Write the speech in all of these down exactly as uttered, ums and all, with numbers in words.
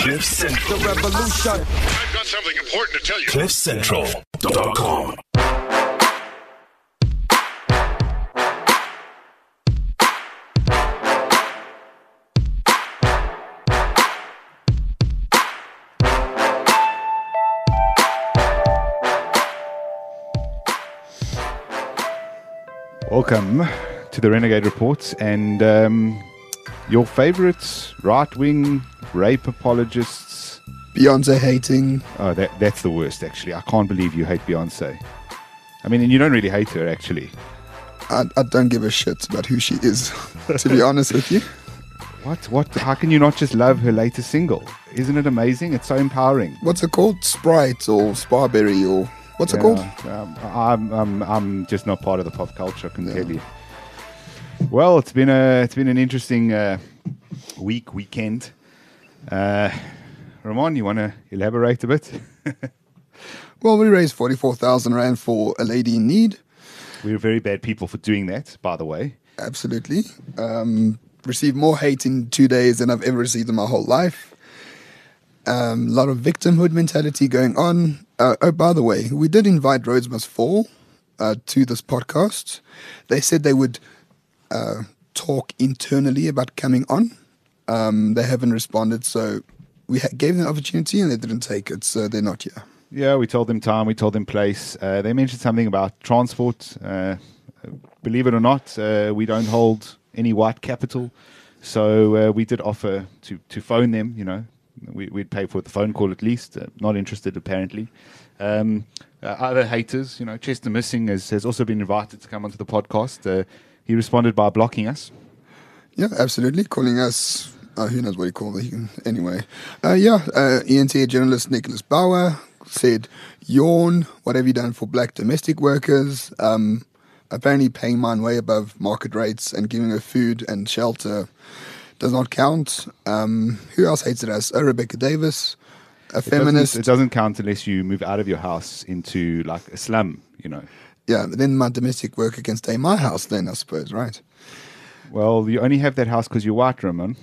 Cliff Central. The revolution. I've got something important to tell you. cliff central dot com. Welcome to the Renegade Report and um, your favourite right-wing rape apologists. Beyonce hating. Oh, that, that's the worst, actually. I can't believe you hate Beyonce. I mean, and you don't really hate her, actually. I, I don't give a shit about who she is, to be honest with you. What? What? How can you not just love her latest single? Isn't it amazing? It's so empowering. What's it called? Sprite or Sparberry or... What's Yeah, it called? Um, I'm, I'm, I'm just not part of the pop culture, I can yeah. tell you. Well, it's been a, it's been an interesting uh, week, weekend. Uh, Ramon, you want to elaborate a bit? Well, we raised forty-four thousand rand for a lady in need. We're very bad people for doing that, by the way. Absolutely. Um, received more hate in two days than I've ever received in my whole life. A um, lot of victimhood mentality going on. Uh, oh, by the way, we did invite Rhodes Must Fall uh, to this podcast. They said they would uh, talk internally about coming on. Um, they haven't responded, so we ha- gave them the opportunity and they didn't take it, so they're not here. Yeah, we told them time, we told them place. Uh, they mentioned something about transport. Uh, believe it or not, uh, we don't hold any white capital, so uh, we did offer to, to phone them, you know. We, we'd pay for the phone call at least. Uh, not interested, apparently. Um, uh, other haters, you know, Chester Missing has, has also been invited to come onto the podcast. Uh, he responded by blocking us. Yeah, absolutely. Calling us, uh, who knows what he called it. Anyway. Uh, yeah, uh, E N T journalist Nicholas Bauer said, yawn, what have you done for black domestic workers? Um, apparently paying mine way above market rates and giving her food and shelter does not count. Um, who else hates us? Oh, Rebecca Davis, a it feminist. Doesn't, it doesn't count unless you move out of your house into like a slum, you know. Yeah, but then my domestic worker can stay in my house then, I suppose, right? Well, you only have that house because you're white, Ramon.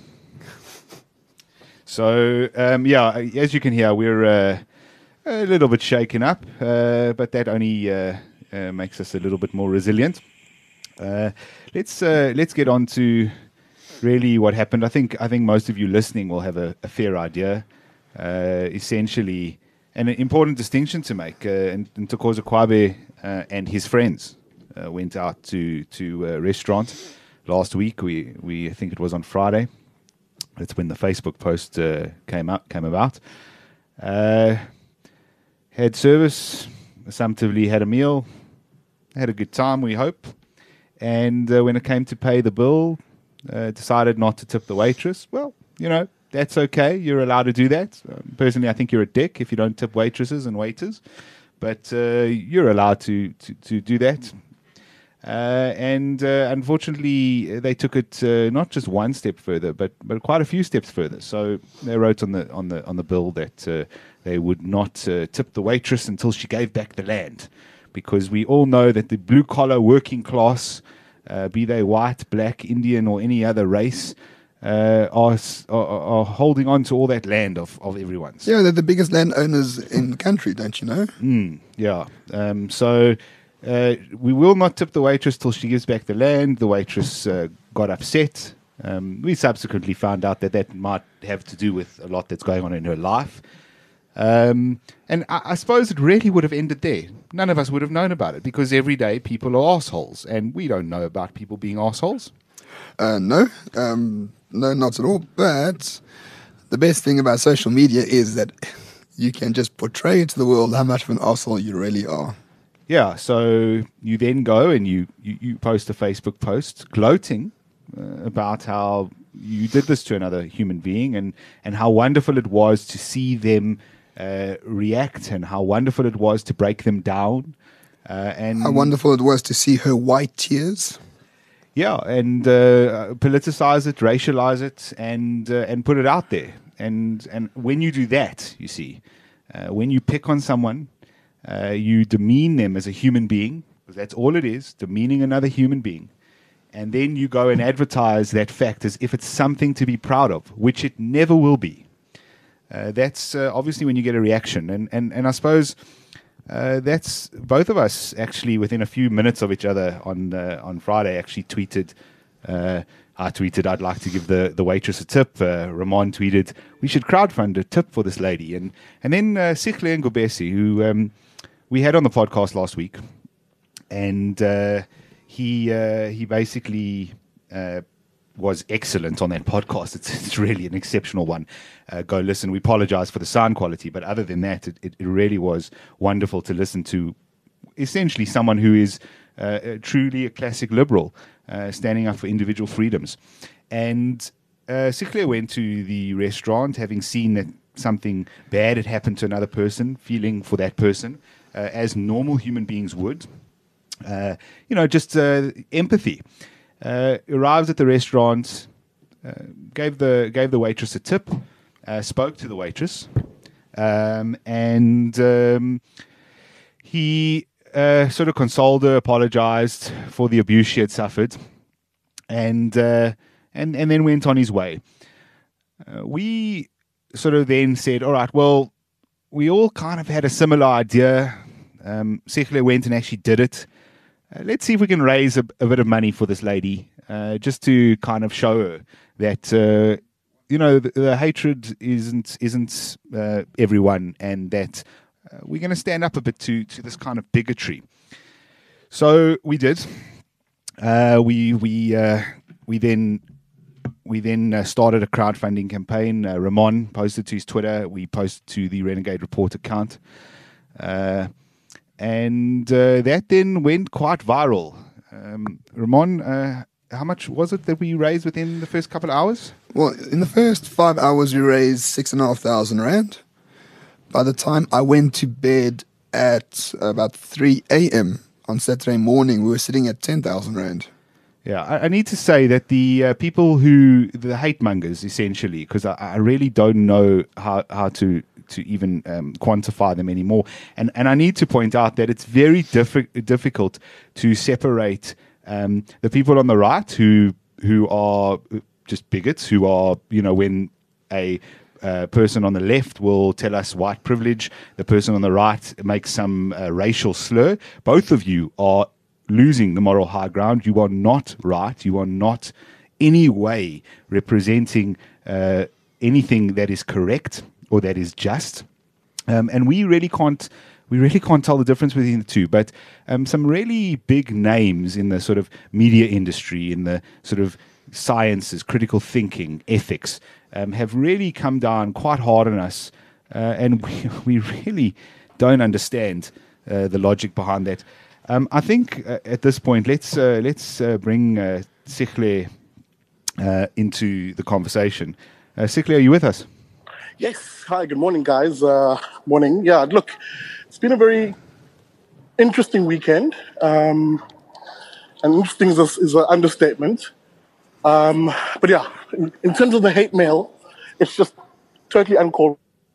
So, um, yeah, as you can hear, we're uh, a little bit shaken up, uh, but that only uh, uh, makes us a little bit more resilient. Uh, let's uh, let's get on to really what happened. I think I think most of you listening will have a, a fair idea. Uh, essentially, an important distinction to make. Uh, Ntokozo Kwabe uh, and his friends uh, went out to to a restaurant last week. We we I think it was on Friday. That's when the Facebook post uh, came out came about. Uh, had service, assumptively had a meal, had a good time. We hope. And uh, when it came to pay the bill, Uh, decided not to tip the waitress. Well, you know, that's okay. You're allowed to do that. Um, personally, I think you're a dick if you don't tip waitresses and waiters. But uh, you're allowed to, to, to do that. Uh, and uh, unfortunately, they took it uh, not just one step further, but but quite a few steps further. So they wrote on the on the on the bill that uh, they would not uh, tip the waitress until she gave back the land, because we all know that the blue collar working class, Uh, be they white, black, Indian, or any other race, uh, are, are are holding on to all that land of, of everyone's. Yeah, they're the biggest landowners in the country, don't you know? Mm, yeah. Um, so uh, we will not tip the waitress till she gives back the land. The waitress uh, got upset. Um, we subsequently found out that that might have to do with a lot that's going on in her life. Um, and I, I suppose it really would have ended there. None of us would have known about it, because every day people are assholes, and we don't know about people being assholes. Uh, no, um, no, not at all. But the best thing about social media is that you can just portray to the world how much of an asshole you really are. Yeah, so you then go and you, you, you post a Facebook post gloating uh, about how you did this to another human being, and, and how wonderful it was to see them Uh, react, and how wonderful it was to break them down, uh, and how wonderful it was to see her white tears. Yeah, and uh, politicize it, racialize it, and uh, and put it out there. And and when you do that, you see, uh, when you pick on someone, uh, you demean them as a human being, because that's all it is, demeaning another human being. And then you go and advertise that fact as if it's something to be proud of, which it never will be. uh, that's uh, obviously when you get a reaction. And, and, and I suppose uh, that's both of us actually within a few minutes of each other on uh, on Friday actually tweeted. Uh, I tweeted, I'd like to give the, the waitress a tip. Uh, Ramon tweeted, we should crowdfund a tip for this lady. And and then uh, Sihle Ngobesi, who um, we had on the podcast last week, and uh, he uh, he basically uh, was excellent on that podcast. It's, it's really an exceptional one. Uh, go listen. We apologize for the sound quality, but other than that, it, it really was wonderful to listen to. Essentially, someone who is uh, truly a classic liberal. Uh, standing up for individual freedoms. And uh, Sihle went to the restaurant having seen that something bad had happened to another person, feeling for that person, uh, as normal human beings would. Uh, you know, just uh, empathy. Uh, arrives at the restaurant, uh, gave the gave the waitress a tip, uh, spoke to the waitress, um, and um, he... Uh, sort of consoled her, apologized for the abuse she had suffered, and uh, and and then went on his way. Uh, we sort of then said, all right, well, we all kind of had a similar idea. Um, Sihle went and actually did it. Uh, let's see if we can raise a, a bit of money for this lady, uh, just to kind of show her that uh, you know the, the hatred isn't isn't uh, everyone, and that. Uh, we're going to stand up a bit to to this kind of bigotry. So we did. Uh, we we uh, we then we then uh, started a crowdfunding campaign. Uh, Ramon posted to his Twitter. We posted to the Renegade Report account, uh, and uh, that then went quite viral. Um, Ramon, uh, how much was it that we raised within the first couple of hours? Well, in the first five hours, we raised six and a half thousand rand. By the time I went to bed at about three a.m. on Saturday morning, we were sitting at ten thousand rand. Yeah, I, I need to say that the uh, people who, the hate mongers, essentially, because I, I really don't know how, how to, to even um, quantify them anymore. And, and I need to point out that it's very diffi- difficult to separate um, the people on the right who who are just bigots, who are, you know, when a Uh, person on the left will tell us white privilege. The person on the right makes some uh, racial slur. Both of you are losing the moral high ground. You are not right. You are not any way representing uh, anything that is correct or that is just. Um, and we really can't. We really can't tell the difference between the two. But um, some really big names in the sort of media industry, in the sort of sciences, critical thinking, ethics, um, have really come down quite hard on us. Uh, and we, we really don't understand uh, the logic behind that. Um, I think uh, at this point, let's uh, let's uh, bring uh, Sihle uh, into the conversation. Uh, Sihle, are you with us? Yes. Hi, good morning, guys. Uh, morning. Yeah, look, it's been a very interesting weekend. Um, and interesting is, a, is an understatement. Um, but yeah, in, in terms of the hate mail, it's just totally uncalled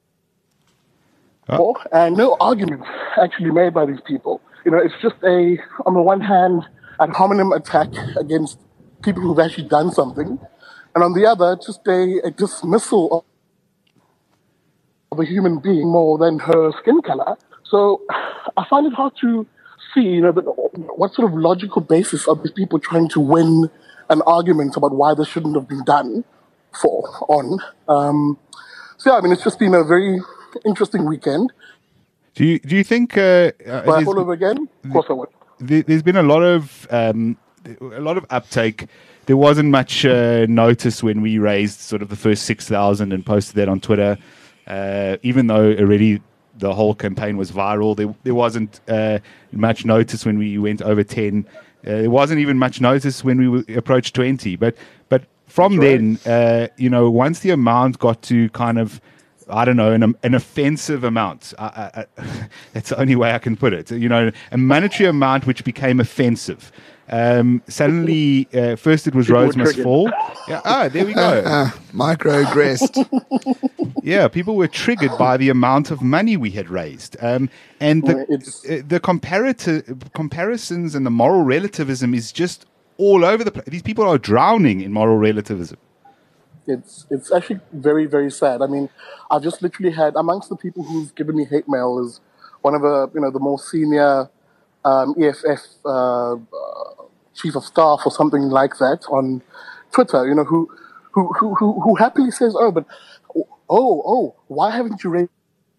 for, and no arguments actually made by these people. You know, it's just a, on the one hand, ad hominem attack against people who've actually done something, and on the other, just a, a dismissal of, of a human being more than her skin color. So I find it hard to see, you know, the, what sort of logical basis are these people trying to win an argument about why this shouldn't have been done for on. Um, so yeah, I mean, it's just been a very interesting weekend. Do you do you think? Uh, uh, all over again? Of course I would. There's been a lot of um, a lot of uptake. There wasn't much uh, notice when we raised sort of the first six thousand and posted that on Twitter. Uh, even though already the whole campaign was viral, there there wasn't uh, much notice when we went over ten. Uh, there wasn't even much notice when we w- approached twenty. But but from That's then, right. uh, you know, once the amount got to kind of, I don't know, an, an offensive amount. I, I, I, that's the only way I can put it. You know, a monetary amount which became offensive. Um, suddenly, uh, first it was People Rhodes were Must triggered. Fall. Yeah, ah, there we go. Uh, microaggressed. Yeah, people were triggered by the amount of money we had raised. Um, and the, Yeah, it's- uh, the comparative comparisons and the moral relativism is just all over the place. These people are drowning in moral relativism. It's it's actually very, very sad. I mean, I've just literally had amongst the people who've given me hate mail is one of the you know the more senior um, E F F uh, uh, chief of staff or something like that on Twitter. You know who who who who, who happily says, "Oh, but oh oh, why haven't you raised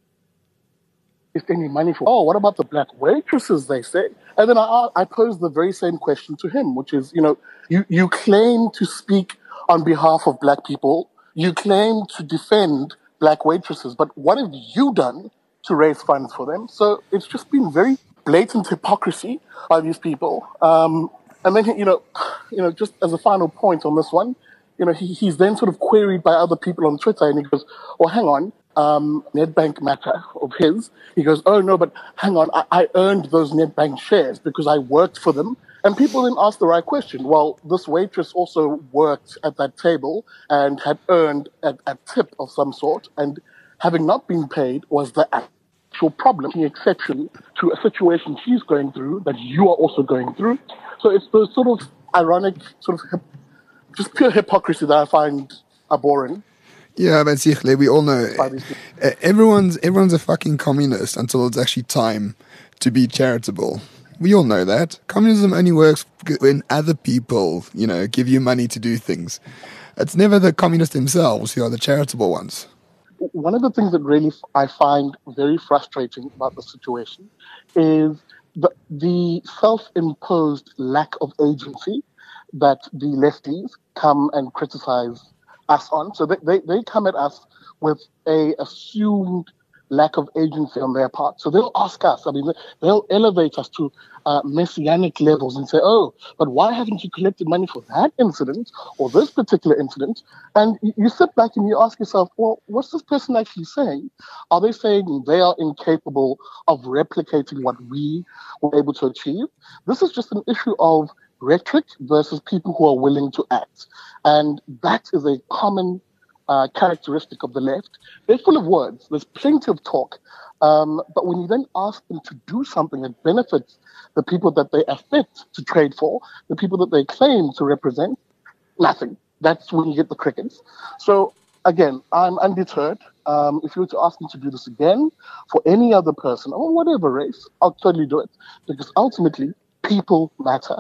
any money for? Oh, what about the black waitresses?" They say, and then I I pose the very same question to him, which is, you know, you you claim to speak on behalf of black people, you claim to defend black waitresses, but what have you done to raise funds for them? So it's just been very blatant hypocrisy by these people. Um, and then, you know, you know, just as a final point on this one, you know, he, he's then sort of queried by other people on Twitter, and he goes, well, hang on, um, Nedbank matter of his. He goes, oh, no, but hang on, I, I earned those Nedbank shares because I worked for them. And people then ask the right question. Well, this waitress also worked at that table and had earned a, a tip of some sort, and having not been paid was the actual problem, the exception to a situation she's going through that you are also going through. So it's the sort of ironic, sort of hip, just pure hypocrisy that I find abhorrent. Yeah, but Zichle, we all know uh, everyone's everyone's a fucking communist until it's actually time to be charitable. We all know that. Communism only works when other people, you know, give you money to do things. It's never the communists themselves who are the charitable ones. One of the things that really I find very frustrating about the situation is the, the self-imposed lack of agency that the lefties come and criticize us on. So they, they, they come at us with a assumed lack of agency on their part. So they'll ask us, I mean, they'll elevate us to uh, messianic levels and say, oh, but why haven't you collected money for that incident or this particular incident? And you, you sit back and you ask yourself, well, what's this person actually saying? Are they saying they are incapable of replicating what we were able to achieve? This is just an issue of rhetoric versus people who are willing to act. And that is a common Uh, characteristic of the left. They're full of words. There's plenty of talk. Um, but when you then ask them to do something that benefits the people that they are fit to trade for, the people that they claim to represent, nothing. That's when you get the crickets. So again, I'm undeterred. Um, if you were to ask me to do this again for any other person or whatever race, I'll totally do it, because ultimately people matter.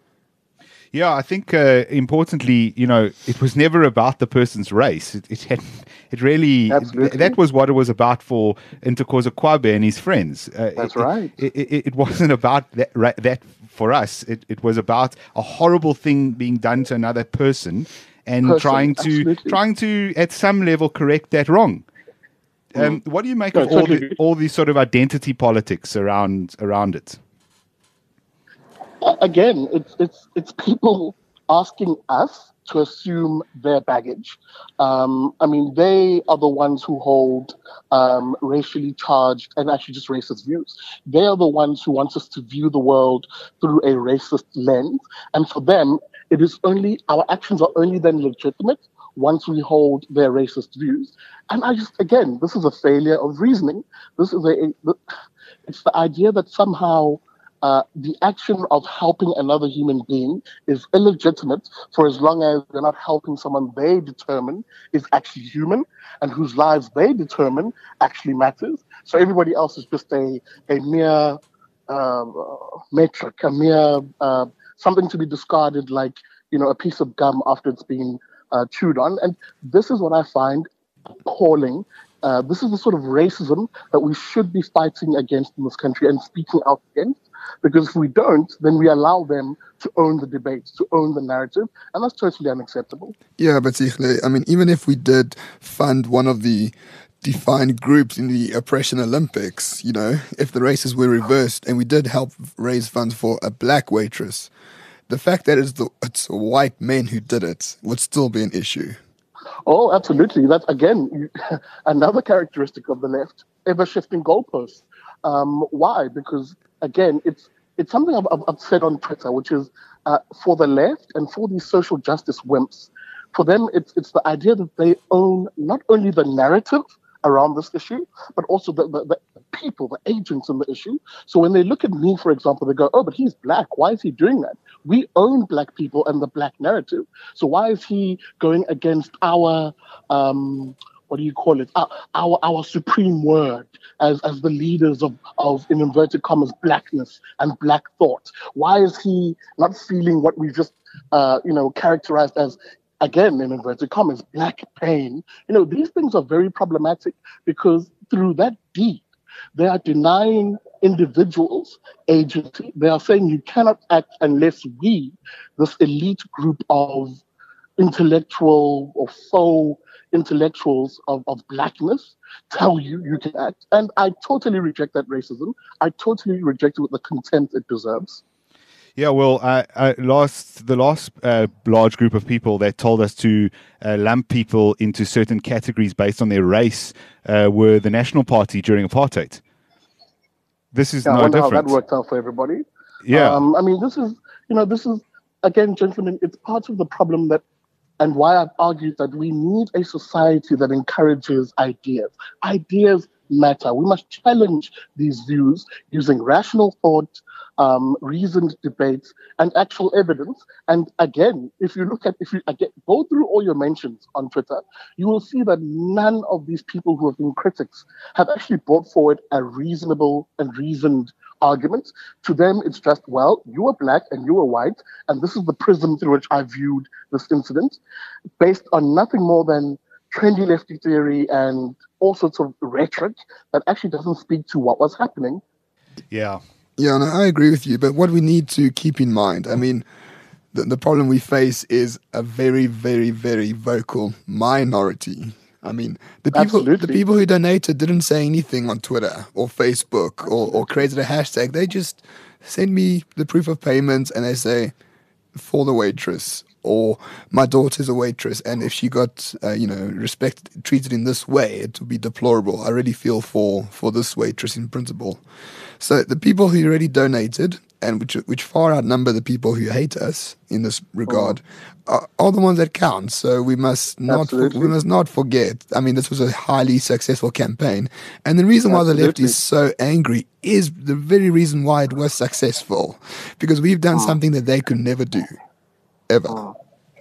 Yeah, I think uh, importantly, you know, it was never about the person's race. It it, had, it really th- that was what it was about for Ntokozo Kwabe and his friends. Uh, That's it, right. It, it, it wasn't about that, right, that for us. It, it was about a horrible thing being done to another person and person, trying to absolutely. trying to at some level correct that wrong. Um, mm. What do you make no, of all totally. the, all these sort of identity politics around around it? Again, it's it's it's people asking us to assume their baggage. Um, I mean, they are the ones who hold um, racially charged and actually just racist views. They are the ones who want us to view the world through a racist lens. And for them, it is only, our actions are only then legitimate once we hold their racist views. And I just, again, this is a failure of reasoning. This is a, a it's the idea that somehow Uh, the action of helping another human being is illegitimate for as long as they're not helping someone they determine is actually human and whose lives they determine actually matters. So everybody else is just a, a mere uh, metric, a mere uh, something to be discarded like, you know, a piece of gum after it's been uh, chewed on. And this is what I find appalling. Uh, this is the sort of racism that we should be fighting against in this country and speaking out against. Because if we don't, then we allow them to own the debate, to own the narrative, and that's totally unacceptable. Yeah, but Zichle, I mean, even if we did fund one of the defined groups in the Oppression Olympics, you know, if the races were reversed and we did help raise funds for a black waitress, the fact that it's, the, it's white men who did it would still be an issue. Oh, absolutely. That's, again, another characteristic of the left, ever-shifting goalposts. Um, why? Because again, it's it's something I've, I've said on Twitter, which is uh, for the left and for these social justice wimps, for them, it's it's the idea that they own not only the narrative around this issue, but also the, the, the people, the agents in the issue. So when they look at me, for example, they go, oh, but he's black. Why is he doing that? We own black people and the black narrative. So why is he going against our, um, what do you call it, our, our, our supreme word as, as the leaders of, of, in inverted commas, blackness and black thought? Why is he not feeling what we just, uh, you know, characterized as, again, in inverted commas, black pain? You know, these things are very problematic because through that deed, they are denying individuals agency. They are saying you cannot act unless we, this elite group of intellectual or faux intellectuals of, of blackness, tell you you can act. And I totally reject that racism. I totally reject it with the contempt it deserves. Yeah, well, uh, uh, last the last uh, large group of people that told us to uh, lump people into certain categories based on their race uh, were the National Party during apartheid. This is yeah, no I wonder different. how that worked out for everybody. Yeah, um, I mean, this is you know, this is again, gentlemen, it's part of the problem that, and why I've argued that we need a society that encourages ideas. Ideas matter. We must challenge these views using rational thought, um, reasoned debates, and actual evidence. And again, if you look at, if you again, go through all your mentions on Twitter, you will see that none of these people who have been critics have actually brought forward a reasonable and reasoned argument. To them, it's just, well, you are black and you are white, and this is the prism through which I viewed this incident, based on nothing more than trendy lefty theory and all sorts of rhetoric that actually doesn't speak to what was happening. yeah. Yeah, no, I agree with you. But what we need to keep in mind, I mean, the, the problem we face is a very, very, very vocal minority. I mean, the people Absolutely. the people who donated didn't say anything on Twitter or Facebook or, or created a hashtag. They just send me the proof of payment and they say, for the waitress, or my daughter's a waitress, and if she got, uh, you know, respect treated in this way, it would be deplorable. I really feel for, for this waitress in principle. So the people who already donated, and which which far outnumber the people who hate us in this regard, oh. are, are the ones that count. So we must not for, we must not forget. I mean, this was a highly successful campaign, and the reason why Absolutely. the left is so angry is the very reason why it was successful, because we've done oh. something that they could never do, ever. Oh,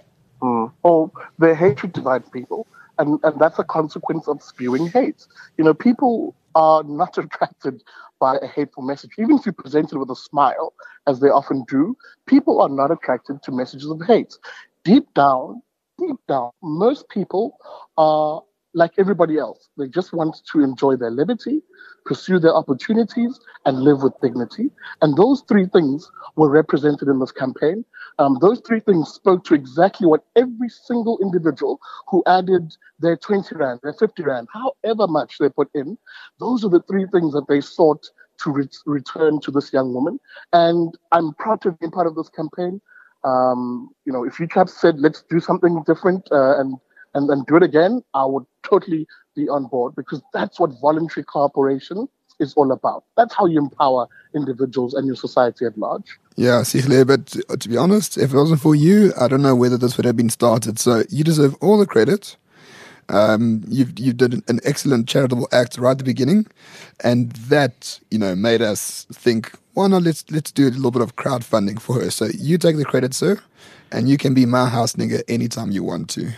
oh. oh their hatred divides people, and and that's a consequence of spewing hate. You know, people are not attracted by a hateful message. Even if you present it with a smile, as they often do, people are not attracted to messages of hate. Deep down, deep down, most people are like everybody else. They just want to enjoy their liberty, pursue their opportunities, and live with dignity. And those three things were represented in this campaign. Um, those three things spoke to exactly what every single individual who added their twenty rand, their fifty rand, however much they put in, those are the three things that they sought to re- return to this young woman. And I'm proud to have been part of this campaign. Um, you know, if you chaps said, let's do something different uh, and, and and do it again, I would totally be on board, because that's what voluntary cooperation is all about. That's how you empower individuals and your society at large. Yeah, Sihle, but to, to be honest, if it wasn't for you, I don't know whether this would have been started. So you deserve all the credit. Um, you've you did an excellent charitable act right at the beginning, and that, you know, made us think, why not let's let's do a little bit of crowdfunding for her. So you take the credit, sir, and you can be my house nigger anytime you want to.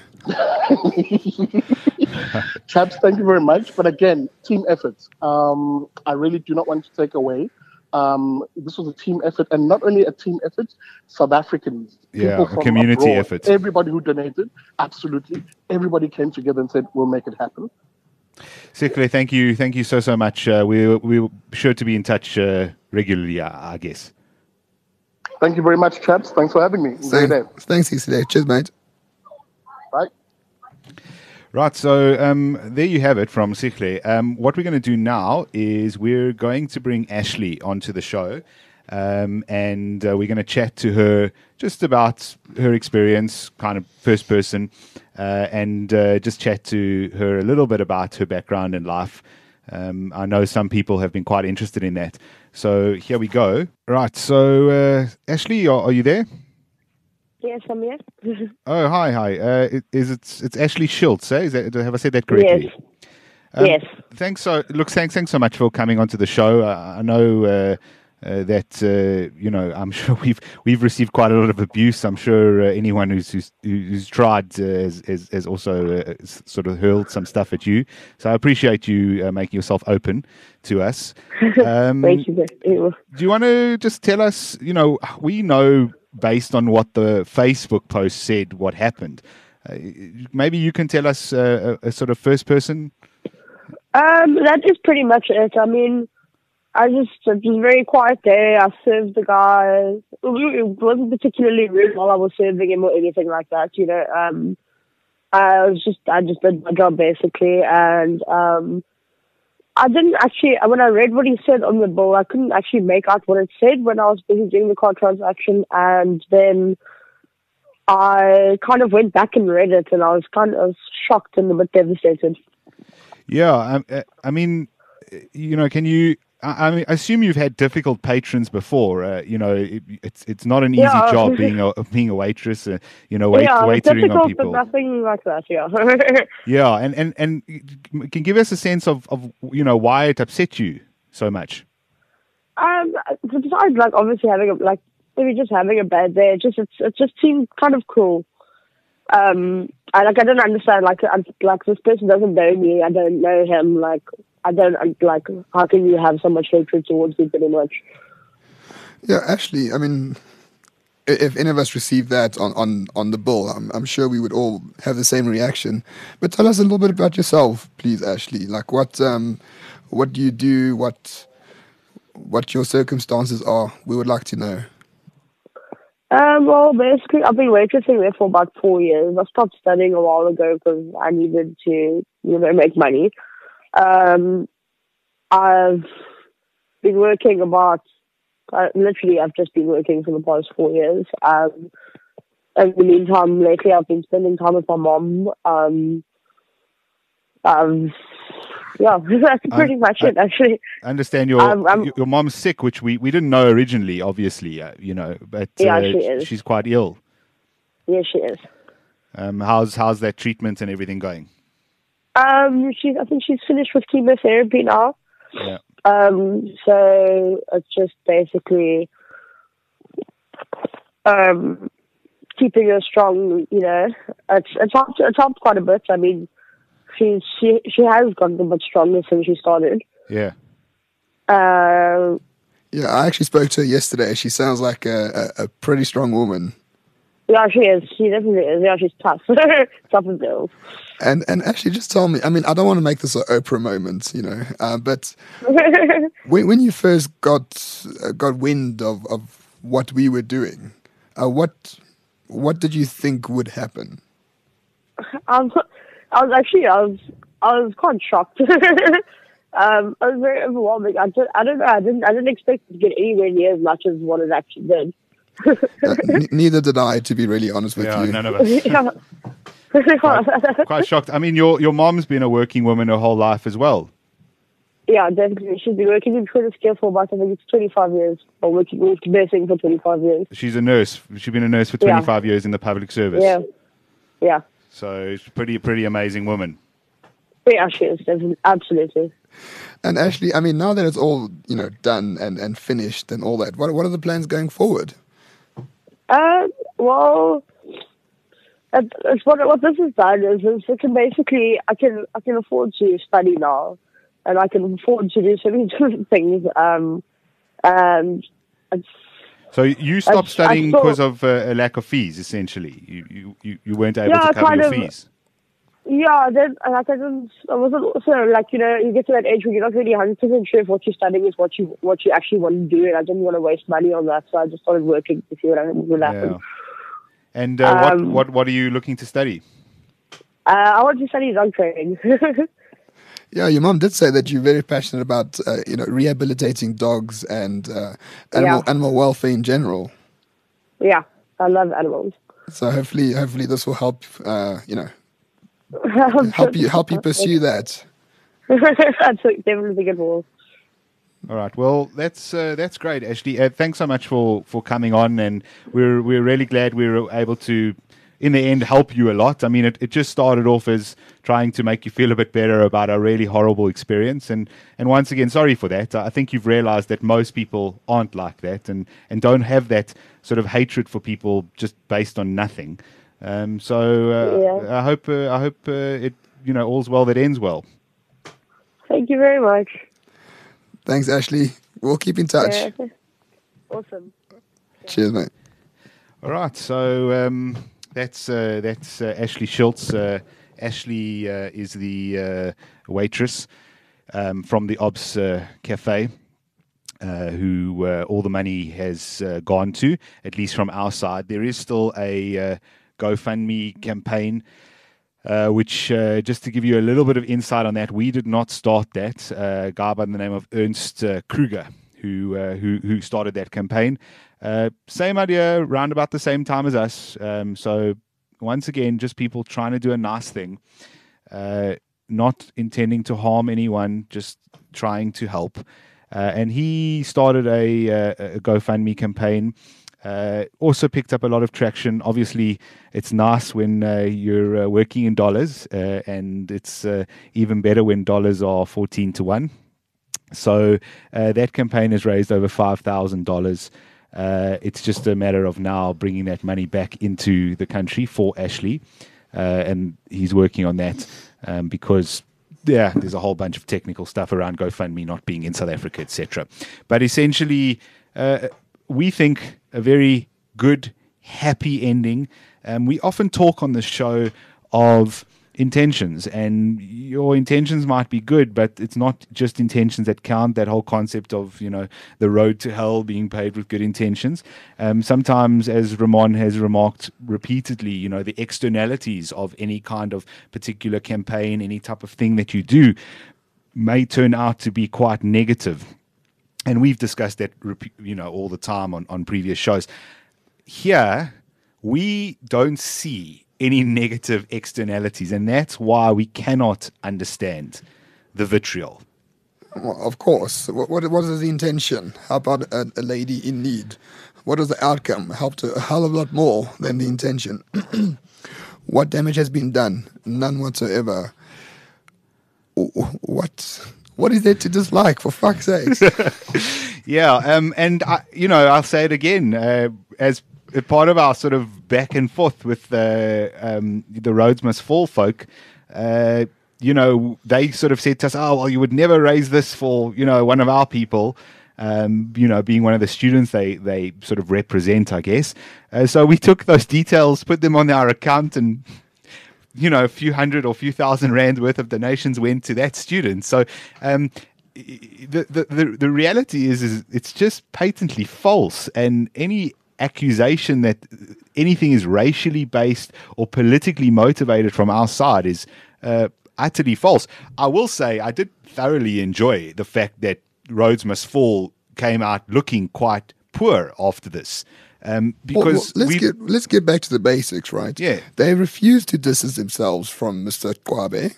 Chaps, thank you very much. But again, team effort. Um, I really do not want to take away. Um, this was a team effort, and not only a team effort, South Africans, yeah, people from a community abroad, effort. Everybody who donated, absolutely, everybody came together and said, "We'll make it happen." Sihle, thank you, thank you so so much. Uh, we we're sure to be in touch uh, regularly, I, I guess. Thank you very much, chaps. Thanks for having me. Enjoy your day. Thanks, Sihle. Cheers, mate. Bye. Right, so um, there you have it from Sihle. Um, what we're going to do now is we're going to bring Ashley onto the show, um, and uh, we're going to chat to her just about her experience, kind of first person, uh, and uh, just chat to her a little bit about her background and life. Um, I know some people have been quite interested in that. So here we go. Right, so uh, Ashley, are, are you there? Yes, I'm here. Oh, hi, hi. Uh, is it, it's Ashley Schultz, eh? Is that, have I said that correctly? Yes. Um, Yes. Thanks so look. Thanks, thanks so much for coming onto the show. Uh, I know uh, uh, that uh, you know. I'm sure we've we've received quite a lot of abuse. I'm sure uh, anyone who's who's, who's tried uh, has, has has also uh, sort of hurled some stuff at you. So I appreciate you uh, making yourself open to us. Um, Thank you. do you want to just tell us? You know, we know based on what the Facebook post said what happened. Uh, maybe you can tell us uh, a, a sort of first person. Um, that is pretty much it. I mean, I just, it was a very quiet day. I served the guy. It wasn't particularly rude while I was serving him or anything like that, you know. Um, I was just, I just did my job basically. And um, I didn't actually, when I read what he said on the bill, I couldn't actually make out what it said when I was busy doing the card transaction. And then I kind of went back and read it, and I was kind of shocked and a bit devastated. Yeah, I, I mean, you know, can you? I, I mean, I assume you've had difficult patrons before. Uh, you know, it, it's it's not an easy Yeah. job being a being a waitress. Uh, you know, wait, yeah, waitering difficult, on people. but nothing like that. Yeah. Yeah, and and and can give us a sense of of you know why it upset you so much. um, besides, like obviously having a like maybe just having a bad day, it just it's, it just seemed kind of cool. Um, I like I don't understand. Like I'm, like this person doesn't know me. I don't know him. Like I don't like. How can you have so much hatred towards me? Pretty much. Yeah, actually, I mean, i- if any of us received that on, on, on the bill, I'm, I'm sure we would all have the same reaction. But tell us a little bit about yourself, please, Ashley. Like, what um, what do you do? What what your circumstances are? We would like to know. Um, well, basically, I've been waitressing there for about four years. I stopped studying a while ago because I needed to, you know, make money. Um, I've been working about, uh, literally, I've just been working for the past four years. Um, in the meantime, lately, I've been spending time with my mom. Um, um, yeah, that's pretty I- much I- it, actually. I understand your Um, I'm- your- your mom's sick, which we, we didn't know originally, obviously. Uh, you know, but Yeah, uh, she is. she's quite ill. Yeah, she is. Um, how's how's that treatment and everything going? Um, she's, I think she's finished with chemotherapy now. Yeah. Um, so it's just basically um, keeping her strong. You know, it's it's helped, it's helped quite a bit. I mean, she she she has gotten a bit stronger since she started. Yeah. Uh, Yeah, I actually spoke to her yesterday. She sounds like a, a, a pretty strong woman. yeah, she is. She definitely is. Yeah, she's tough, tough as nails. And and actually, just tell me. I mean, I don't want to make this an Oprah moment, you know, uh, but when when you first got uh, got wind of, of what we were doing, uh, what what did you think would happen? Um, I was actually, I was, I was quite shocked. um, I was very overwhelming. I, just, I don't know. I didn't, I didn't expect it to get anywhere near as much as what it actually did. Uh, n- neither did I, to be really honest with Yeah, you. none of us. Yeah. quite, quite shocked. I mean, your your mom's been a working woman her whole life as well. Yeah, definitely. She's been working in Twitter scale for about, I think it's twenty-five years, or working with nursing for twenty-five years. She's a nurse. She's been a nurse for Yeah. twenty-five years in the public service. Yeah. Yeah. So she's a pretty, pretty amazing woman. Yeah, she is, definitely. Absolutely. And actually, I mean, now that it's all you know done and, and finished and all that, what what are the plans going forward? Um, well, it, it's what what this has done is, is it can basically I can I can afford to study now, and I can afford to do so many different things. Um, and it's So you stopped I studying saw- because of uh, a lack of fees, essentially. You you, you, you weren't able Yeah, to cover kind your of. fees. yeah. Then like I didn't I wasn't also like you know you get to that age where you're not really hundred percent sure if what you're studying is what you what you actually want to do, and I didn't want to waste money on that, so I just started working to see what I would happen. Yeah. And uh, what, Um, what what are you looking to study? Uh, I want to study dog training. Yeah, your mom did say that you're very passionate about uh, you know rehabilitating dogs and uh, animal Yeah. animal welfare in general. Yeah, I love animals. So hopefully, hopefully this will help uh, you know I'm help you sure- help you pursue that. That's definitely good for. All right. Well, that's uh, that's great, Ashley. Uh, thanks so much for, for coming on, and we're we're really glad we were able to in the end help you a lot. I mean, it, it just started off as trying to make you feel a bit better about a really horrible experience. And, and once again, sorry for that. I think you've realized that most people aren't like that and, and don't have that sort of hatred for people just based on nothing. Um, so uh, Yeah. I hope uh, I hope uh, it you know all's well that ends well. Thank you very much. Thanks, Ashley. We'll keep in touch. Yeah. Awesome. Cheers, mate. All right, so um, that's uh, that's uh, Ashley Schultz. Uh, Ashley uh, is the uh, waitress um, from the Obs uh, Cafe, uh, who uh, all the money has uh, gone to, at least from our side. There is still a uh, GoFundMe campaign, uh, which, uh, just to give you a little bit of insight on that, we did not start that. Uh, a guy by the name of Ernst uh, Kruger, who, uh, who who started that campaign. Uh, same idea, round about the same time as us. Um, so once again, just people trying to do a nice thing, uh, not intending to harm anyone, just trying to help. Uh, and he started a, a, a GoFundMe campaign. Uh, also picked up a lot of traction. Obviously, it's nice when uh, you're uh, working in dollars, uh, and it's uh, even better when dollars are fourteen to one. So uh, that campaign has raised over five thousand dollars. Uh, it's just a matter of now bringing that money back into the country for Ashley. Uh, and he's working on that um, because, yeah, there's a whole bunch of technical stuff around GoFundMe not being in South Africa, et cetera. But essentially, uh, we think a very good, happy ending. Um, we often talk on the show of intentions, and your intentions might be good, but it's not just intentions that count. That whole concept of, you know, the road to hell being paved with good intentions. Um, sometimes, as Ramon has remarked repeatedly, you know, the externalities of any kind of particular campaign, any type of thing that you do, may turn out to be quite negative. And we've discussed that, you know, all the time on, on previous shows. Here, we don't see any negative externalities, and that's why we cannot understand the vitriol. Well, of course. What, what what is the intention? How about a, a lady in need? What is the outcome? Helped a hell of a lot more than the intention. What damage has been done? None whatsoever. What what is there to dislike, for fuck's sake? Yeah, um, and I, you know, I'll say it again, uh, as part of our sort of back and forth with the um, the Rhodes Must Fall folk, uh, you know, they sort of said to us, "Oh, well, you would never raise this for, you know, one of our people." Um, you know, being one of the students they they sort of represent, I guess. Uh, so we took those details, put them on our account, and you know, a few hundred or few thousand rand worth of donations went to that student. So um, the, the the the reality is, is it's just patently false, and any accusation that anything is racially based or politically motivated from our side is uh, utterly false. I will say I did thoroughly enjoy the fact that Rhodes Must Fall came out looking quite poor after this. Um, because well, well, let's get let's get back to the basics, right? Yeah. They refused to distance themselves from Mister Kwabe.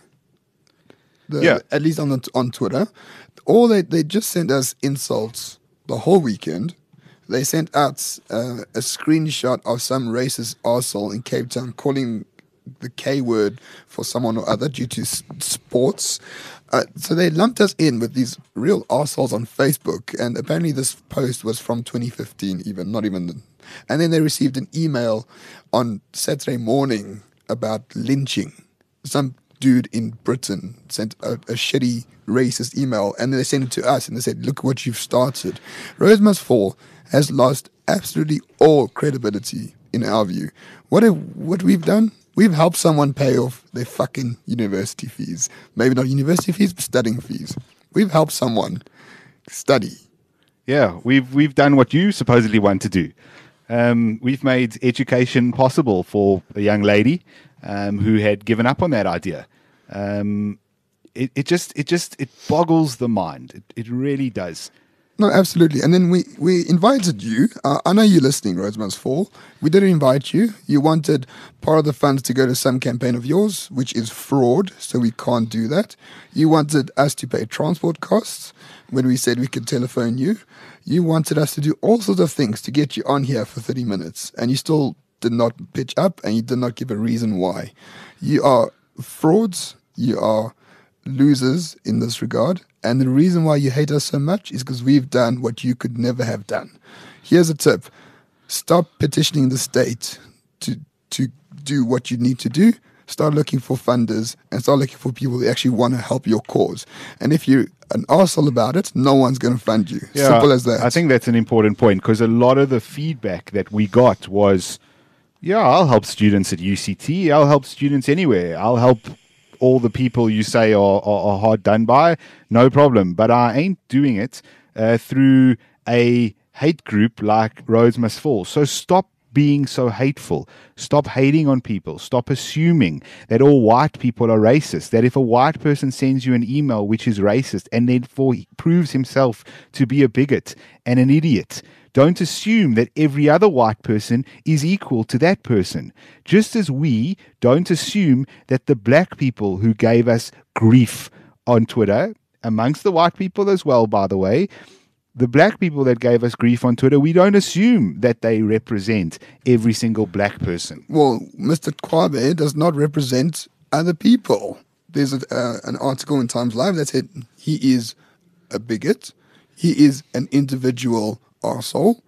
The, Yeah. At least on the, on Twitter. Or they, they just sent us insults the whole weekend. They sent out uh, a screenshot of some racist arsehole in Cape Town calling the K word for someone or other due to s- sports. Uh, so they lumped us in with these real arseholes on Facebook, and apparently this post was from twenty fifteen even, not even... The, and then they received an email on Saturday morning about lynching. Some dude in Britain sent a, a shitty racist email, and then they sent it to us, and they said, look what you've started. Rhodes Must Fall has lost absolutely all credibility in our view. What have, what we've done? We've helped someone pay off their fucking university fees. Maybe not university fees, but studying fees. We've helped someone study. Yeah, we've we've done what you supposedly want to do. Um, we've made education possible for a young lady um, who had given up on that idea. Um, it, it just it just it boggles the mind. It, it really does. No, absolutely. And then we, we invited you. Uh, I know you're listening, Rhodes Must Fall. We didn't invite you. You wanted part of the funds to go to some campaign of yours, which is fraud, so we can't do that. You wanted us to pay transport costs when we said we could telephone you. You wanted us to do all sorts of things to get you on here for thirty minutes, and you still did not pitch up and you did not give a reason why. You are frauds. You are losers in this regard. And the reason why you hate us so much is because we've done what you could never have done. Here's a tip. Stop petitioning the state to to do what you need to do. Start looking for funders and start looking for people who actually want to help your cause. And if you're an arsehole about it, no one's going to fund you. Yeah, Simple as that. I think that's an important point because a lot of the feedback that we got was, yeah, I'll help students at U C T. I'll help students anywhere. I'll help all the people you say are, are, are hard done by. No problem. But I ain't doing it uh, through a hate group like Rhodes Must Fall. So stop being so hateful. Stop hating on people. Stop assuming that all white people are racist. That if a white person sends you an email which is racist and therefore he proves himself to be a bigot and an idiot, don't assume that every other white person is equal to that person. Just as we don't assume that the black people who gave us grief on Twitter, amongst the white people as well, by the way, the black people that gave us grief on Twitter, we don't assume that they represent every single black person. Well, Mister Kwabe does not represent other people. There's a, uh, an article in Times Live that said he is a bigot. He is an individual arsehole.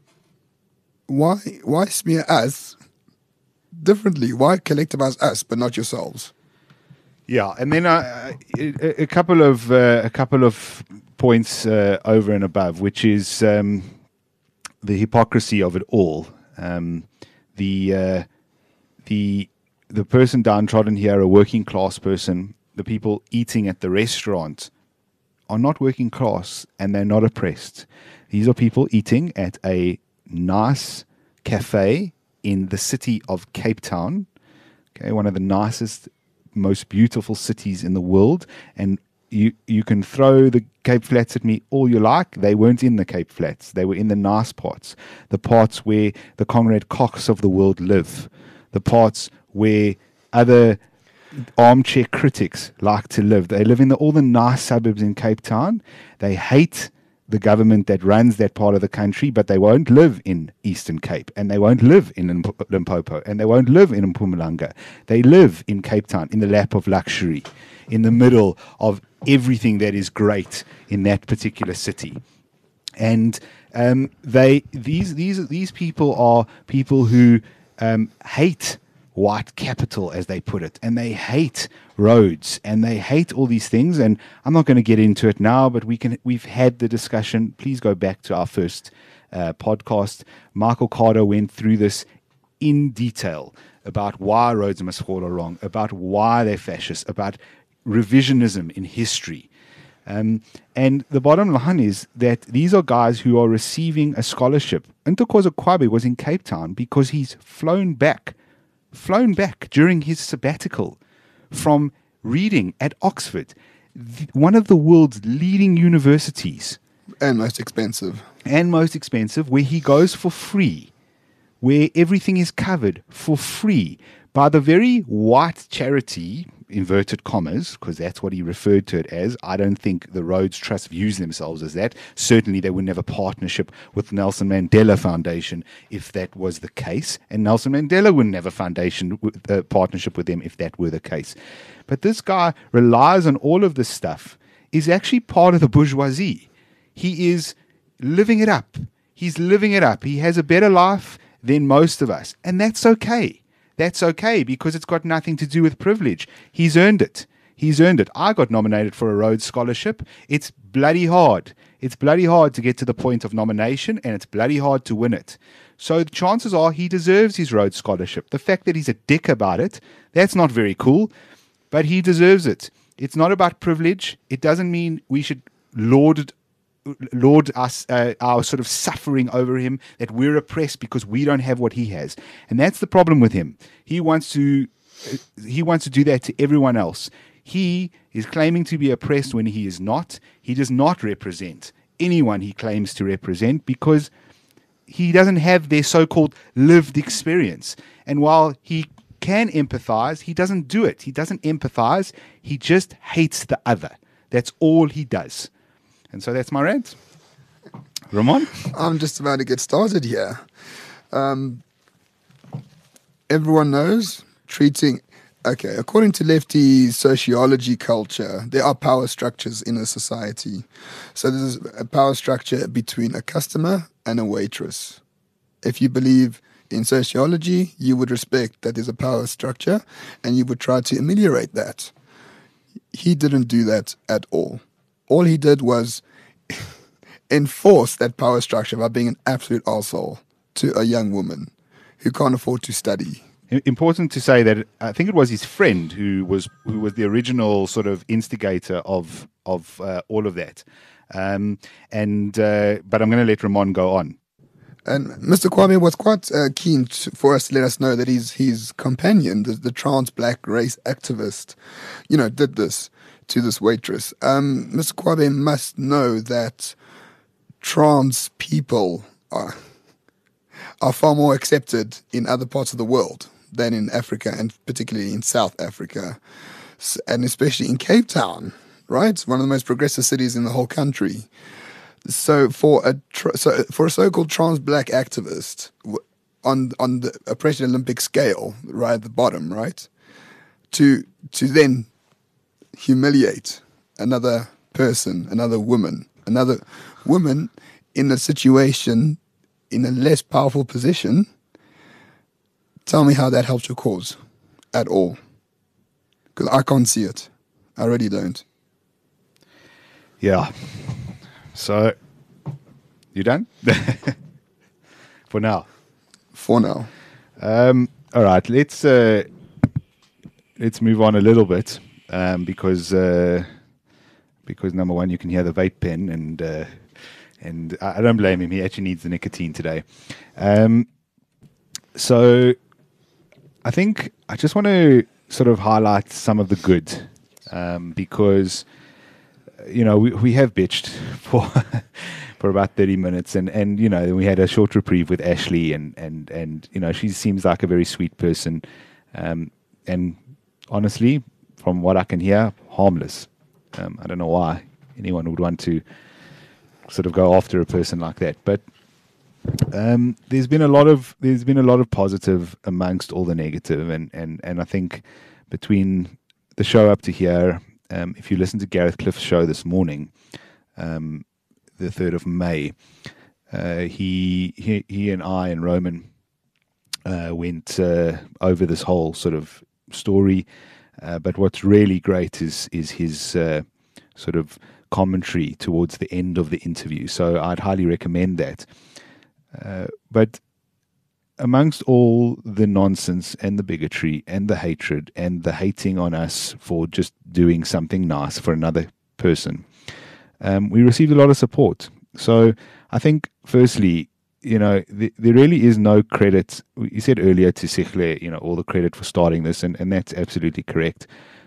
Why, why smear us differently? Why collectivize us but not yourselves? Yeah, and then uh, a, a couple of uh, a couple of points uh, over and above, which is um, the hypocrisy of it all. Um, the uh, the the person downtrodden here, a working class person, the people eating at the restaurant, are not working class and they're not oppressed. These are people eating at a nice cafe in the city of Cape Town, okay, one of the nicest, most beautiful cities in the world, and you you can throw the Cape Flats at me all you like. They weren't in the Cape Flats. They were in the nice parts, the parts where the Conrad Cox of the world live, the parts where other armchair critics like to live. They live in the, all the nice suburbs in Cape Town. They hate the government that runs that part of the country, but they won't live in Eastern Cape, and they won't live in Limpopo, and they won't live in Mpumalanga. They live in Cape Town, in the lap of luxury, in the middle of everything that is great in that particular city. And um, they these these these people are people who um, hate white capital, as they put it, and they hate roads, and they hate all these things. And I'm not going to get into it now, but we can. We've had the discussion. Please go back to our first uh, podcast. Michael Carter went through this in detail about why Rhodes Must Fall are wrong, about why they're fascist, about revisionism in history. Um, and the bottom line is that these are guys who are receiving a scholarship. Ntokozo Kwabe was in Cape Town because he's flown back flown back during his sabbatical from reading at Oxford, th- one of the world's leading universities. And most expensive. And most expensive, where he goes for free, where everything is covered for free by the very white charity, inverted commas, because that's what he referred to it as. I don't think the Rhodes Trust views themselves as that. Certainly they would never partnership with Nelson Mandela Foundation if that was the case. And Nelson Mandela would never foundation uh, partnership with them if that were the case. But this guy relies on all of this stuff, is actually part of the bourgeoisie. He is living it up. He's living it up. He has a better life than most of us. And that's okay. That's okay because it's got nothing to do with privilege. He's earned it. He's earned it. I got nominated for a Rhodes Scholarship. It's bloody hard. It's bloody hard to get to the point of nomination, and it's bloody hard to win it. So the chances are he deserves his Rhodes Scholarship. The fact that he's a dick about it, that's not very cool, but he deserves it. It's not about privilege. It doesn't mean we should laud it Lord us uh, our sort of suffering over him, that we're oppressed because we don't have what he has. And that's the problem with him. He wants to uh, he wants to do that to everyone else. He is claiming to be oppressed when he is not. He does not represent anyone he claims to represent because he doesn't have their so-called lived experience. And while he can empathize, he doesn't do it. He doesn't empathize. He just hates the other. That's all he does. And so that's my rant. Ramon? I'm just about to get started here. Um, everyone knows, treating, okay, according to Lefty sociology culture, there are power structures in a society. So there's a power structure between a customer and a waitress. If you believe in sociology, you would respect that there's a power structure and you would try to ameliorate that. He didn't do that at all. All he did was enforce that power structure by being an absolute arsehole to a young woman who can't afford to study. Important to say that I think it was his friend who was who was the original sort of instigator of of uh, all of that. Um, and uh, but I'm going to let Ramon go on. And Mister Kwame was quite uh, keen to, for us to let us know that his his companion, the, the trans black race activist, you know, did this to this waitress. Um, Mister Kwame must know that trans people are are far more accepted in other parts of the world than in Africa, and particularly in South Africa, and especially in Cape Town, right? One of the most progressive cities in the whole country. So for a tr- so for a so-called trans black activist on on the oppression Olympic scale, right at the bottom, right, to to then humiliate another person, another woman, another woman in a situation in a less powerful position. Tell me how that helps your cause at all, because I can't see it. I really don't. Yeah. So, you done? For now. For now. Um, all right. Let's uh, let's move on a little bit um, because uh, because number one, you can hear the vape pen, and uh, and I, I don't blame him. He actually needs the nicotine today. Um, so, I think I just want to sort of highlight some of the good um, because. You know, we we have bitched for for about thirty minutes, and, and you know, we had a short reprieve with Ashley, and, and, and you know, she seems like a very sweet person, um, and honestly, from what I can hear, harmless. Um, I don't know why anyone would want to sort of go after a person like that, but um, there's been a lot of there's been a lot of positive amongst all the negative, and and, and I think between the show up to here. Um, if you listen to Gareth Cliff's show this morning, um, the third of May, uh, he, he he and I and Roman uh, went uh, over this whole sort of story. Uh, but what's really great is is his uh, sort of commentary towards the end of the interview. So I'd highly recommend that. Uh, but amongst all the nonsense and the bigotry and the hatred and the hating on us for just doing something nice for another person, um, we received a lot of support. So I think, firstly, you know, th- there really is no credit. You said earlier to Sihle, you know, all the credit for starting this, and, and that's absolutely correct.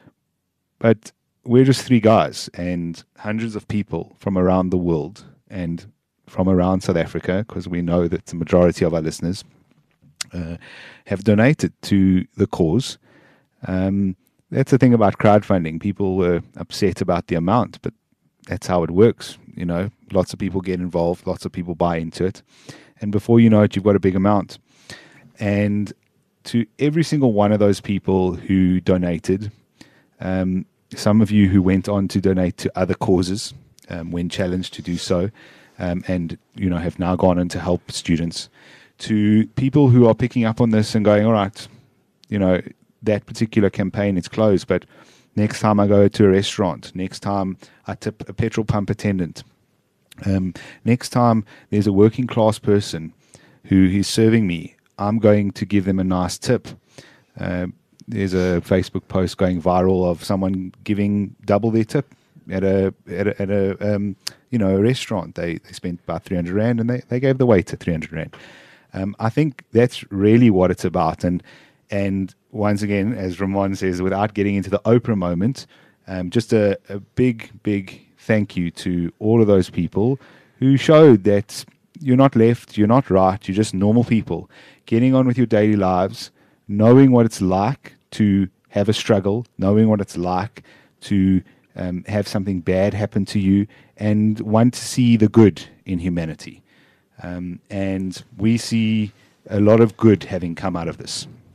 But we're just three guys, and hundreds of people from around the world and from around South Africa, because we know that the majority of our listeners Uh, have donated to the cause. Um, that's the thing about crowdfunding. People were upset about the amount, but that's how it works. You know, lots of people get involved, lots of people buy into it, and before you know it, you've got a big amount. And to every single one of those people who donated, um, some of you who went on to donate to other causes um, when challenged to do so, um, and you know have now gone on to help students. To people who are picking up on this and going, all right, you know, that particular campaign is closed, but next time I go to a restaurant, next time I tip a petrol pump attendant, um, next time there's a working class person who is serving me, I'm going to give them a nice tip. Uh, there's a Facebook post going viral of someone giving double their tip at a at a, at a um, you know a restaurant. They they spent about three hundred rand and they, they gave the waiter three hundred rand. Um, I think that's really what it's about. And and once again, as Ramon says, without getting into the Oprah moment, um, just a, a big, big thank you to all of those people who showed that you're not left, you're not right, you're just normal people getting on with your daily lives, knowing what it's like to have a struggle, knowing what it's like to um, have something bad happen to you, and want to see the good in humanity. Um, and we see a lot of good having come out of this.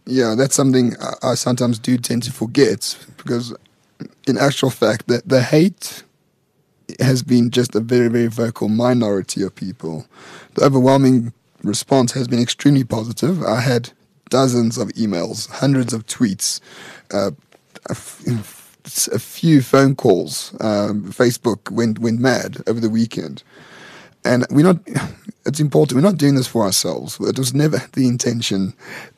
Yeah, that's something I, I sometimes do tend to forget, because in actual fact, the, the hate has been just a very, very vocal minority of people. The overwhelming response has been extremely positive. I had dozens of emails, hundreds of tweets, uh, a, f- a few phone calls. Um, Facebook went went mad over the weekend. And we're not, it's important, we're not doing this for ourselves. It was never the intention.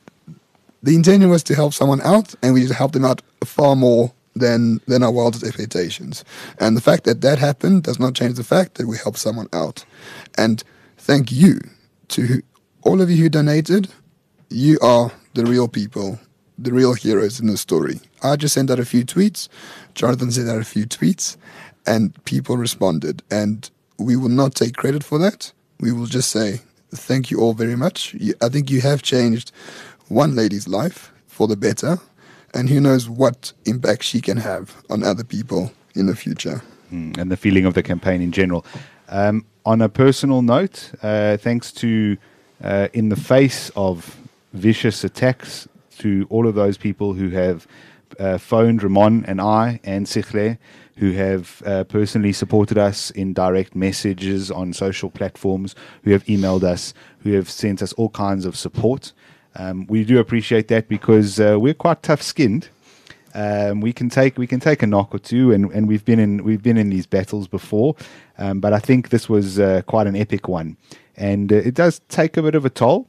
The intention was to help someone out, and we just helped them out far more than than our wildest expectations. And the fact that that happened does not change the fact that we helped someone out. And thank you to all of you who donated. You are the real people, the real heroes in the story. I just sent out a few tweets, Jonathan sent out a few tweets, and people responded. And we will not take credit for that. We will just say thank you all very much. You, I think you have changed one lady's life for the better, and who knows what impact she can have on other people in the future. Mm, and the feeling of the campaign in general. Um, on a personal note, uh, thanks to, uh, in the face of vicious attacks, to all of those people who have uh, phoned Ramon and I and Sihle, who have uh, personally supported us in direct messages on social platforms, who have emailed us, who have sent us all kinds of support. Um, we do appreciate that, because uh, we're quite tough-skinned. Um, we can take we can take a knock or two, and, and we've been in we've been in these battles before. Um, but I think this was uh, quite an epic one, and uh, it does take a bit of a toll.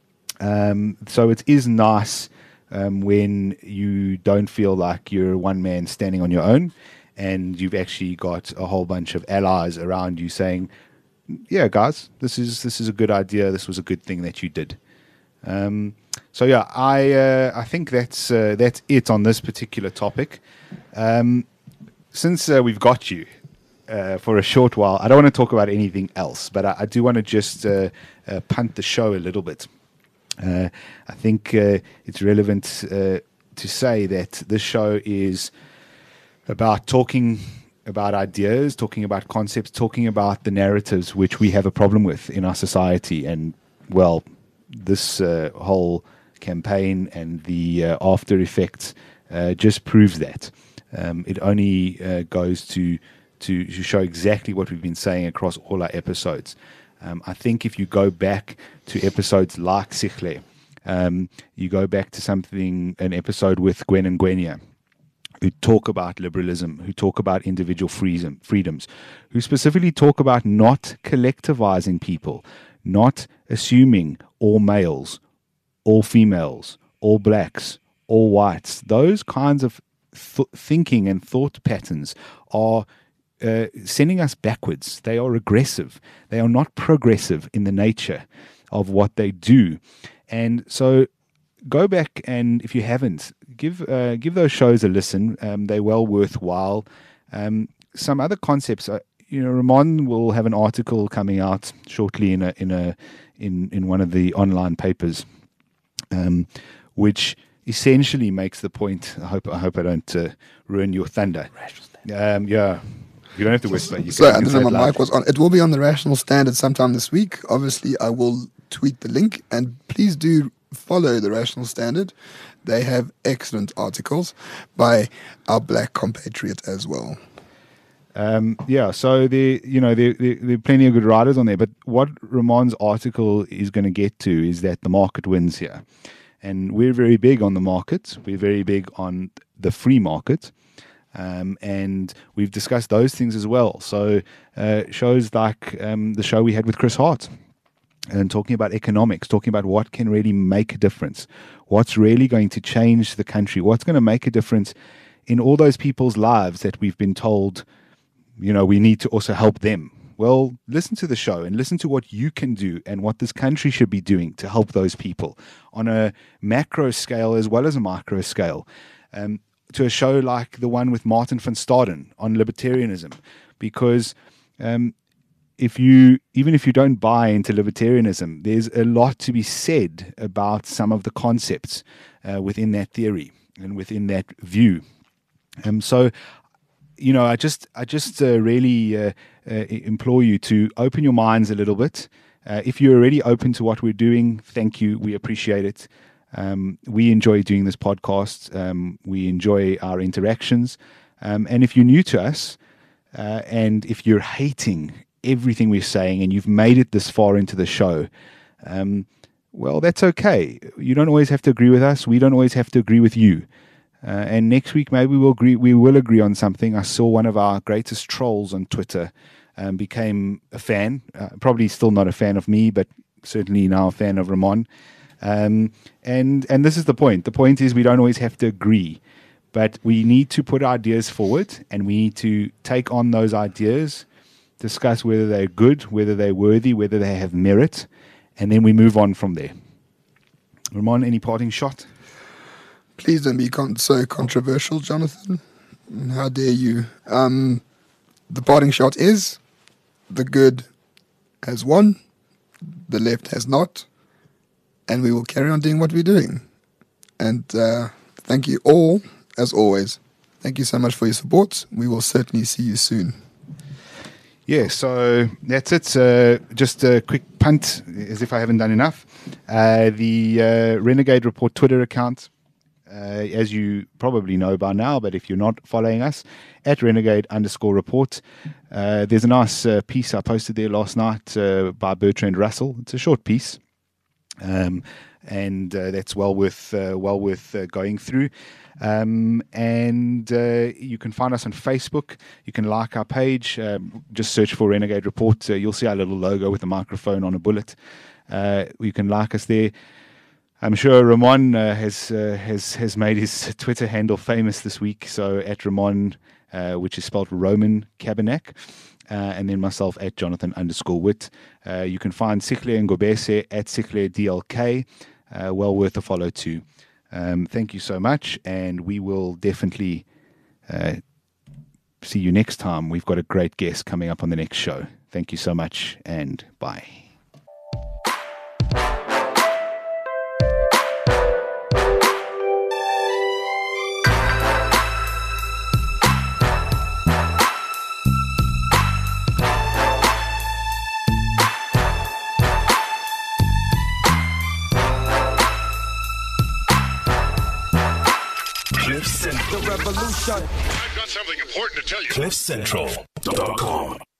Um, so it is nice um, when you don't feel like you're one man standing on your own, and you've actually got a whole bunch of allies around you saying, yeah, guys, this is this is a good idea. This was a good thing that you did. Um, so yeah, I uh, I think that's uh, that's it on this particular topic. Um, since uh, we've got you uh, for a short while, I don't want to talk about anything else, but I, I do want to just uh, uh, punt the show a little bit. Uh, I think uh, it's relevant uh, to say that this show is about talking about ideas, talking about concepts, talking about the narratives which we have a problem with in our society. And, well, this uh, whole campaign and the uh, after effects uh, just proves that. Um, it only uh, goes to, to to show exactly what we've been saying across all our episodes. Um, I think if you go back to episodes like Sihle, um, you go back to something, an episode with Gwen and Gwenia, who talk about liberalism, who talk about individual freedom, freedoms, who specifically talk about not collectivizing people, not assuming all males, all females, all blacks, all whites. Those kinds of th- thinking and thought patterns are uh, sending us backwards. They are regressive. They are not progressive in the nature of what they do. And so go back, and if you haven't, give uh, give those shows a listen. Um, they're well worthwhile. Um, some other concepts, uh, you know, Ramon will have an article coming out shortly in a in a in, in one of the online papers, um, which essentially makes the point. I hope I hope I don't uh, ruin your thunder. Um, yeah, you don't have to whisper. You so can, I you don't can know, say it my loud. mic was on. It will be on the Rational Standard sometime this week. Obviously, I will tweet the link, and please do follow the Rational Standard. They have excellent articles by our black compatriot as well. Um, yeah, so there, you know, there, there, there are plenty of good writers on there. But what Ramon's article is going to get to is that the market wins here, and we're very big on the market. We're very big on the free market, um, and we've discussed those things as well. So uh, shows like um, the show we had with Chris Hart, and talking about economics, talking about what can really make a difference, what's really going to change the country, what's going to make a difference in all those people's lives that we've been told, you know, we need to also help them. Well, listen to the show and listen to what you can do and what this country should be doing to help those people on a macro scale as well as a micro scale. Um, to a show like the one with Martin van Staden on libertarianism, because um, if you, even if you don't buy into libertarianism, there's a lot to be said about some of the concepts uh, within that theory and within that view. Um, so, you know, I just, I just uh, really uh, uh, implore you to open your minds a little bit. Uh, if you're already open to what we're doing, thank you. We appreciate it. Um, we enjoy doing this podcast. Um, we enjoy our interactions. Um, and if you're new to us, uh, and if you're hating everything we're saying and you've made it this far into the show, um, well, that's okay. You don't always have to agree with us. We don't always have to agree with you. Uh, and next week, maybe we'll agree, we will agree on something. I saw one of our greatest trolls on Twitter um, became a fan. Uh, probably still not a fan of me, but certainly now a fan of Ramon. Um, and and this is the point. The point is we don't always have to agree, but we need to put ideas forward, and we need to take on those ideas, discuss whether they're good, whether they're worthy, whether they have merit, and then we move on from there. Ramon, any parting shot? Please don't be con- so controversial, Jonathan. How dare you? Um, the parting shot is the good has won, the left has not, and we will carry on doing what we're doing. And uh, thank you all, as always. Thank you so much for your support. We will certainly see you soon. Yeah, so that's it. Uh, just a quick punt, as if I haven't done enough. Uh, the uh, Renegade Report Twitter account, uh, as you probably know by now, but if you're not following us, at Renegade underscore report. Uh, there's a nice uh, piece I posted there last night uh, by Bertrand Russell. It's a short piece, um, and uh, that's well worth uh, well worth uh, going through. Um, and uh, you can find us on Facebook. You can like our page. Um, just search for Renegade Report. Uh, you'll see our little logo with a microphone on a bullet. Uh, you can like us there. I'm sure Ramon uh, has uh, has has made his Twitter handle famous this week. So at Ramon, uh, which is spelled Roman Cabernac, uh, and then myself at Jonathan underscore Witt. Uh, you can find Sikle and Ngobese at Sikle D L K. Uh, well worth a follow too. Um, thank you so much, and we will definitely uh, see you next time. We've got a great guest coming up on the next show. Thank you so much, and bye. The revolution. I've got something important to tell you. cliff central dot com